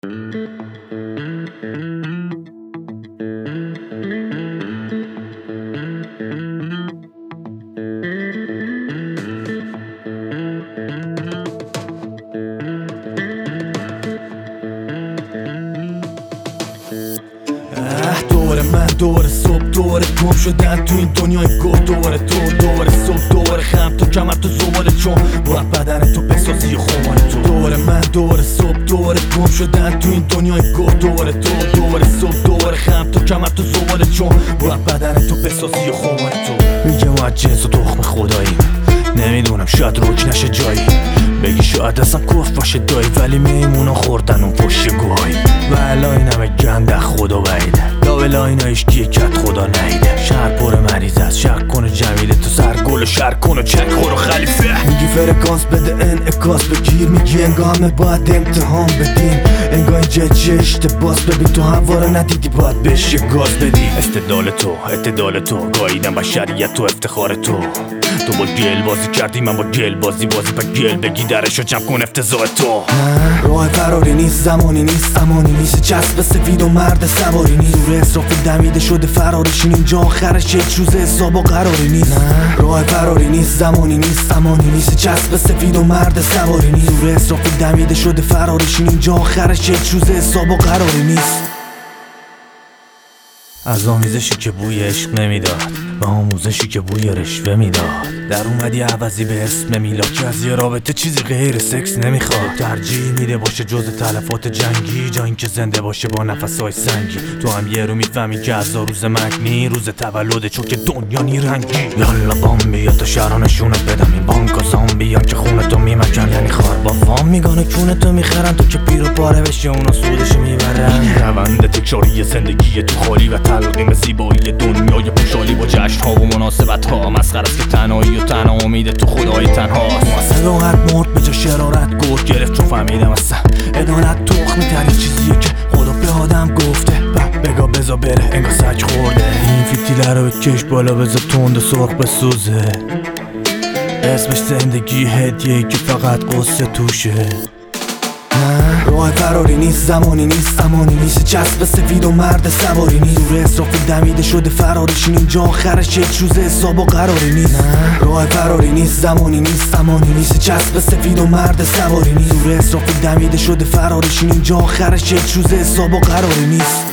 دوباره من دوباره صبح دوباره گم شدن تو این دنیای گل دوباره تو دوباره صبح دوباره خم تو کمر تو زباله چون باید بدن تو بسازی خمار تو دوباره من دوباره صبح دوباره گم شدن تو این دنیای گل دوباره تو دوباره صبح دوباره خم تو کمر تو زباله چون باید بدن تو بسازی خمار تو میگه ما از جنس و تخم خداییم نمیدونم شاید روک نشه جایی بگی شاید اصلا کف باشه دایی ولی میمونا خوردن اون پشت گوهایی و الان همه گنده خدا وعیده لاولا اینا ایشگیه کت خدا نهیده شهر پر مریض است شک کنه جمیله تو سر گل و شهر کن و چک خور و خلیفه میگی فرکانس بده انعکاس بگیر میگی انگاه همه باید امتحان بدیم انگاه اینجا چه اشتباس ببین تو هوا رو ندیدی باید بهش یه گاز بدی اعتدال تو گاییدن بشریت تو افتخار تو با گل بازی کردی من با گل بازی با گل بگی درشو جمع کن افتضاح تو راه فراری نیست زمانی نیست امانی نیست چسب سفید و مرد سواری نیست دور اسرافیل دمیده شده فرارشین اینجا آخرش یک روز حساب و قراری نیست راه فراری نیست زمانی نیست امانی نیست چسب سفید و مرد سواری نیست دور اسرافیل دمیده شده فرارشین اینجا آخرش یک روز حساب و قراری نیست از آمیزشی که بوی عشق نمیداد و آموزشی که بوی رشوه میداد در اومدی عوضی به اسم میلاد که از یه رابطه چیزی غیر سکس نمیخواد ترجیح میده باشه جز تلفات جنگی جا اینکه زنده باشه با نفسهای سنگی تو هم یه رو میفهمی که از روز مگنی روز تولد چوک دنیا نیرنگی یالا بام بیا تا شرانشونت بدم این بانکا زامبیان که خونتو میمکن یعنی خار با وام میگانه کونتو میخرن تو که پیر و پاره بشی اونا سودشو میبرن روند تکراری زندگی تو خالی و تلقیم زیبایی دنیای پوشالی با جشن‌ها و مناسبت‌ها مسخره است که تنهایی و تنها امید تو خدای تنهاست صداقت مرد به جا شرارت گرد گرفت چون فهمیدم اصلا عدالت تخمی ترین چیزیه که خدا به آدم گفته بگا بزا بره انگار سگ خورده این فیتیله رو بکش بالا بزا تند و سرخ بسوزه اسمش زندگی هدیه‌ای که فقط قصه توشه راه فراری نیست زمانی نیست امانی نیست چسب سفید و مرد سواری نیست دور اسرافیل دمیده شده فرارشین اینجا آخرش یک روز حساب و قراری نیست راه فراری نیست زمانی نیست امانی نیست چسب سفید و مرد سواری نیست دور اسرافیل دمیده شده فرارشین اینجا آخرش یک روز حساب و قراری نیست